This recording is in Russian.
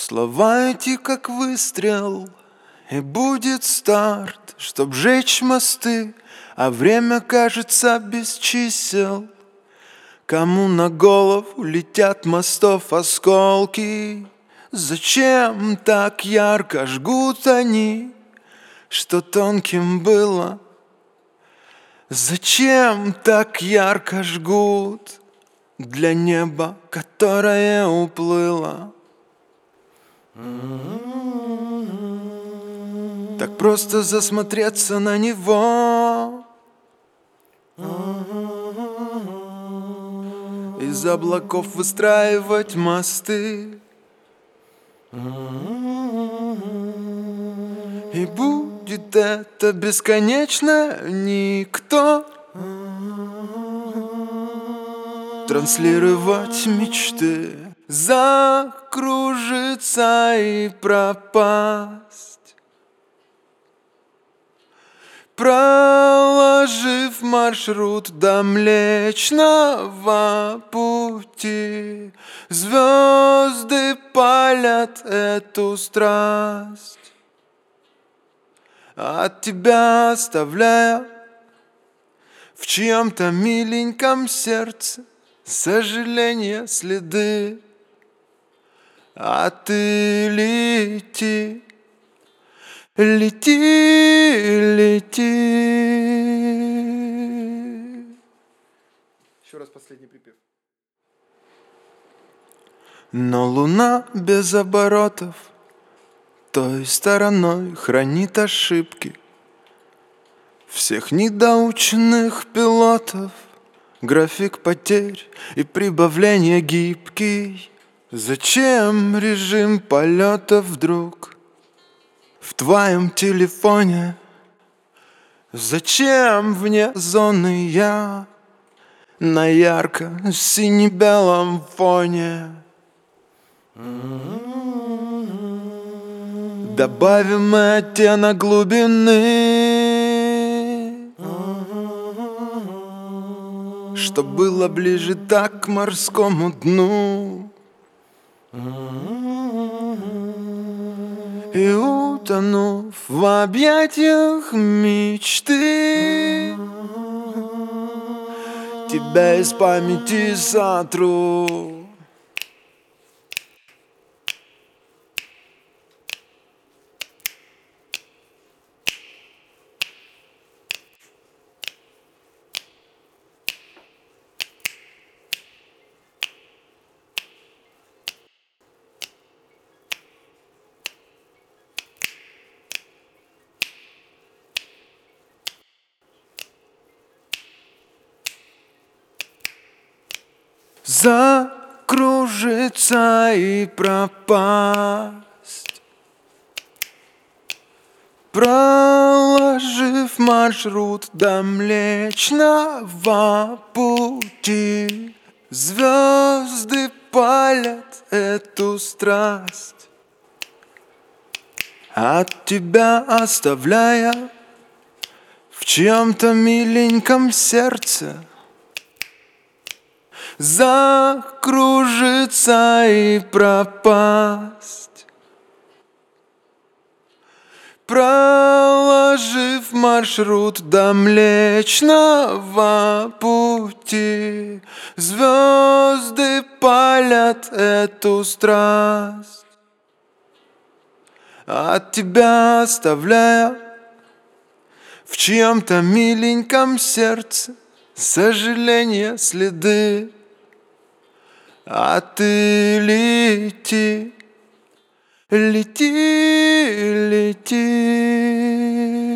Слова эти как выстрел, и будет старт, чтоб жечь мосты, а время кажется без чисел. Кому на голову летят мостов осколки? Зачем так ярко жгут они, что тонким было? Зачем так ярко жгут для неба, которое уплыло? Так просто засмотреться на него, из облаков выстраивать мосты, и будет это бесконечно. Никто транслировать мечты, закружиться и пропасть, проложив маршрут до Млечного Пути. Звезды палят эту страсть, от тебя оставляя в чьем-то миленьком сердце сожаления следы. А ты лети, лети, лети. Еще раз последний припев. Но луна без оборотов той стороной хранит ошибки всех недоученных пилотов. График потерь и прибавление гибкий. Зачем режим полета вдруг в твоем телефоне? Зачем вне зоны я на ярко-сине-белом фоне? Добавим оттенок глубины, чтоб было ближе так к морскому дну. И утонув в объятиях мечты, тебя из памяти сотру. Закружиться и пропасть, проложив маршрут до Млечного Пути. Звезды палят эту страсть, от тебя оставляя в чьем-то миленьком сердце закружиться и пропасть, проложив маршрут до Млечного Пути. Звезды палят эту страсть, от тебя оставляя в чьем-то миленьком сердце сожаления следы. А ты лети, лети, лети.